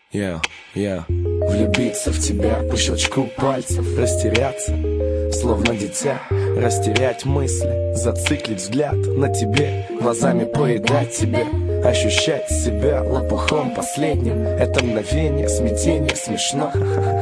Влюбиться в тебя по щелчку пальцев, растеряться, словно дитя, растерять мысли, зациклить взгляд на тебе, глазами поедать тебя, ощущать себя лопухом последним. Это мгновение, смятение, смешно.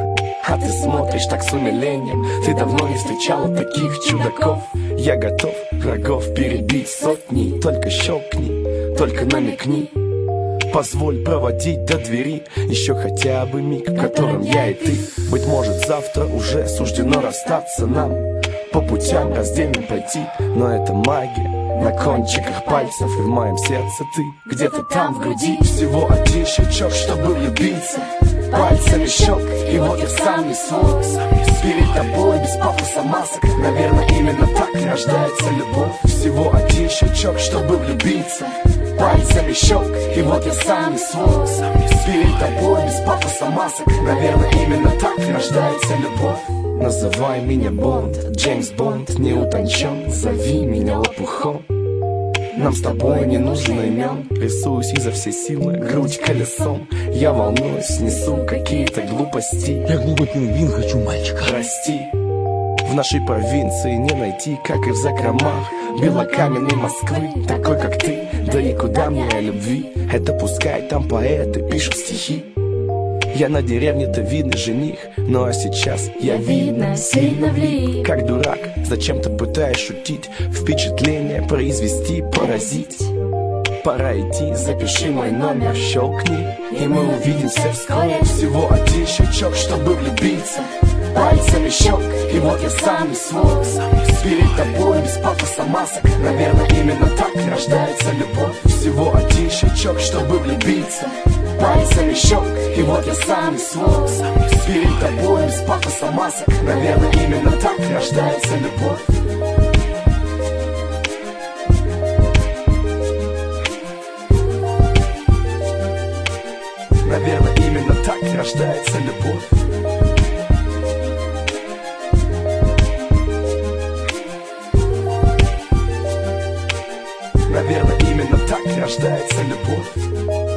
А ты смотришь так с умилением. Ты давно не встречала таких чудаков. Я готов врагов перебить сотни. Только щелкни, только намекни. Позволь проводить до двери еще хотя бы миг, в котором я и ты. Быть может, завтра уже суждено расстаться нам, по путям раздельно пойти. Но это магия на кончиках пальцев, и в моем сердце ты где-то там в груди. Всего один щелчок, чтобы влюбиться, пальцами щелк, и вот я сам не свой. Перед тобой без пафоса масок, наверное, именно так рождается любовь. Всего один щелчок, чтобы влюбиться, пальцами щелк, и вот я сам не свой. Перед тобой без пафоса масок, наверное, именно так рождается любовь. Называй меня Бонд, Джеймс Бонд, не утончен, зови меня лопухом. Нам с тобой не нужно имен. Рисуюсь изо всей силы, грудь колесом. Я волнуюсь, несу какие-то глупости. Я глупый пингвин, хочу мальчика. Расти. В нашей провинции не найти, как и в закромах белокаменной Москвы, такой как ты. Да и куда мне о любви? Это пускай там поэты пишут стихи. Я на деревне-то видный жених, ну а сейчас я видно сильно влип. Как дурак, зачем-то пытаюсь шутить, впечатление произвести, поразить. Пора идти, запиши мой номер, щелкни, и мы увидимся вскоре. Всего один щелчок, чтобы влюбиться, пальцами щелк, и вот я сам не свой. Перед тобой без пафоса масок, наверное, именно так рождается любовь. Всего один щелчок, чтобы влюбиться, пальцами щелк, и вот я сам не свой. Перед тобой без пафоса масок, наверное, именно так рождается любовь. Наверное, именно так рождается любовь. Наверное, именно так рождается любовь.